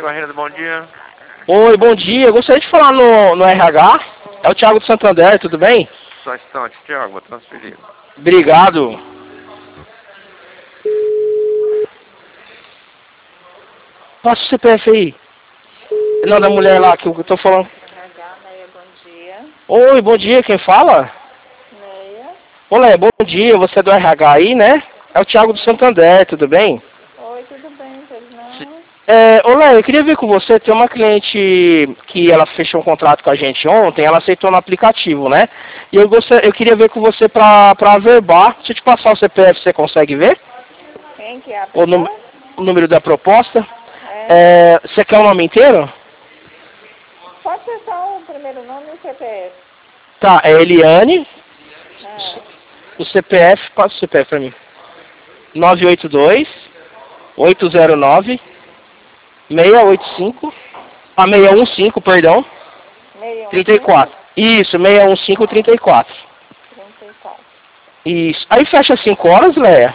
Barreira, bom dia. Oi, bom dia. Eu gostaria de falar no RH. É o Thiago do Santander, tudo bem? Só um instante, Thiago, vou transferir. Obrigado. Passa o CPF aí. Não, da mulher lá que eu tô falando. RH, Neia, bom dia. Oi, bom dia. Quem fala? Neia. Olá, bom dia. Você é do RH aí, né? É o Thiago do Santander, tudo bem? Oi, tudo bem, pois não? Olá, eu queria ver com você, tem uma cliente que ela fechou um contrato com a gente ontem, ela aceitou no aplicativo, né? E eu queria ver com você pra averbar. Deixa eu te passar o CPF, você consegue ver? Quem que é a O, pessoa? o número da proposta. É. Você quer o nome inteiro? Pode ser só o primeiro nome e o CPF. Tá, é Eliane. Ah, O CPF, passa o CPF pra mim. 982 809 685. 615, perdão. 34. 615 Isso, 615 34. 34. Isso. Aí fecha às 5 horas, Leia?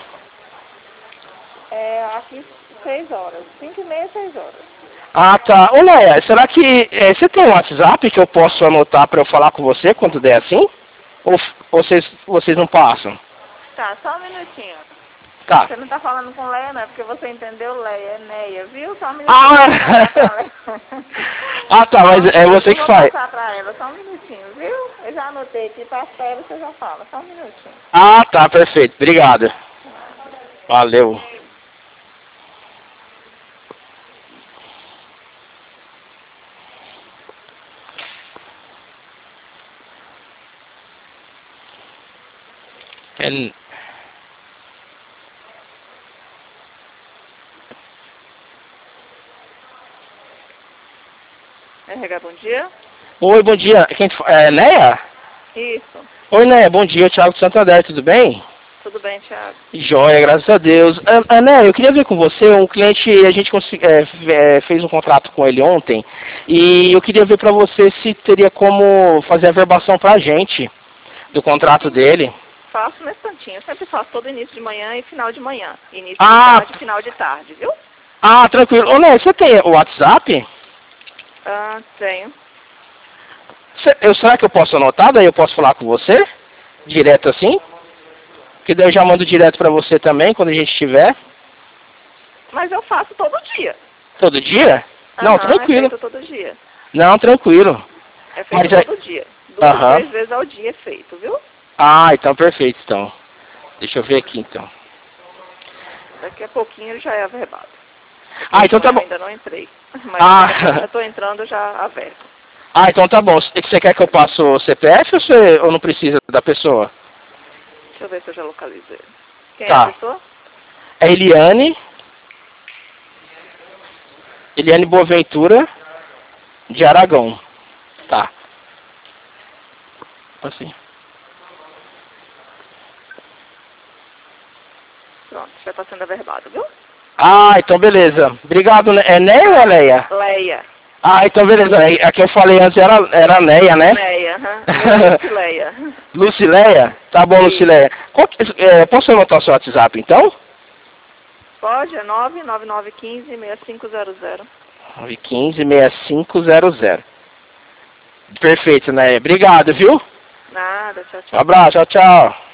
É, aqui 6 horas. 5h30, 6 horas. Ah, tá. Ô, Leia, será que você tem um WhatsApp que eu posso anotar pra eu falar com você quando der assim? Ou vocês não passam? Tá, só um minutinho. Tá. Você não tá falando com Leia, não, é porque você entendeu Leia, é Neia, viu? Só um minutinho. Ah! Ah, tá, mas é você que faz. Eu vou passar pra ela, só um minutinho, viu? Eu já anotei aqui, passa pra ela e você já fala, só um minutinho. Ah, tá, perfeito. Obrigado. Valeu. RH, bom dia. Oi, bom dia. Neia? Isso. Oi, Neia, bom dia. Thiago do Santander, tudo bem? Tudo bem, Thiago? Joia, graças a Deus. Neia, eu queria ver com você, um cliente, a gente fez um contrato com ele ontem, e eu queria ver pra você se teria como fazer a verbação pra gente do contrato dele. Faço nesse tantinho. Eu sempre faço todo início de manhã e final de manhã. Início de Ah, tarde e final de tarde, viu? Ah, tranquilo. Ô, Neia, você tem o WhatsApp? Ah, tenho. Será que eu posso anotar? Daí eu posso falar com você? Direto assim? Que daí eu já mando direto pra você também, quando a gente estiver. Mas eu faço todo dia. Todo dia? Não, tranquilo. É feito todo dia. Não, tranquilo. É feito Mas todo dia. 2, 3 vezes ao dia é feito, viu? Ah, então perfeito, então. Deixa eu ver aqui, então. Daqui a pouquinho ele já é averbado. Ah, então tá bom. Eu ainda não entrei. Mas eu tô entrando, eu já averbo. Ah, então tá bom. Você quer que eu passe o CPF ou não precisa da pessoa? Deixa eu ver se eu já localizei. Quem Tá. é a pessoa? É Eliane Boaventura de Aragão. Tá. Assim. Pronto, já tá sendo averbado, viu? Ah, então beleza. Obrigado. É Neia ou é Leia? Leia. Ah, então beleza. A que eu falei antes era Neia, né? Leia, Lucileia. Lucileia? Tá bom, Lucileia. Posso anotar o seu WhatsApp, então? Pode, é 99915-6500. 915-6500. Perfeito, Neia. Obrigado, viu? Nada, tchau, Um tchau. abraço, tchau, tchau.